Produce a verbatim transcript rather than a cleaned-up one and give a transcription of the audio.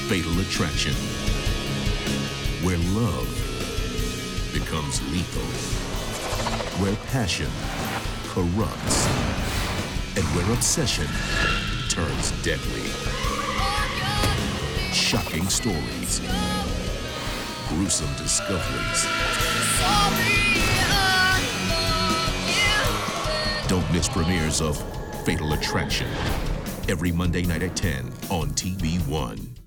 Fatal Attraction, where love becomes lethal, where passion corrupts, and where obsession turns deadly. Shocking stories, gruesome discoveries. Don't miss premieres of Fatal Attraction every Monday night at ten on T V One.